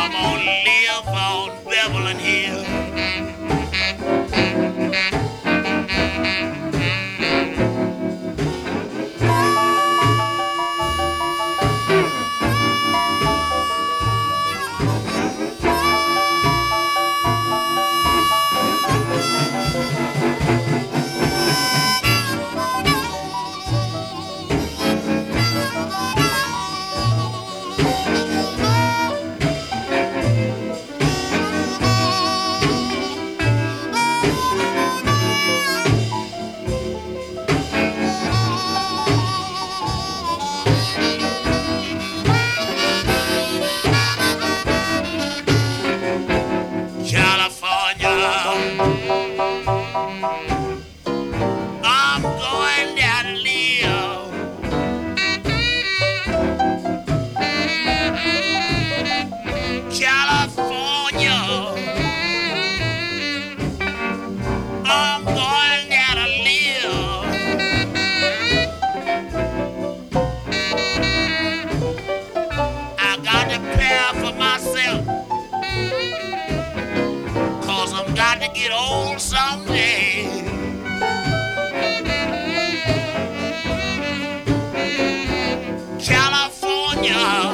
I'm gonna live on Beverly Hill. California, I'm going down to live. California, I'm going down to live. I got to prepare for myself, 'cause I'm got to get old someday. California,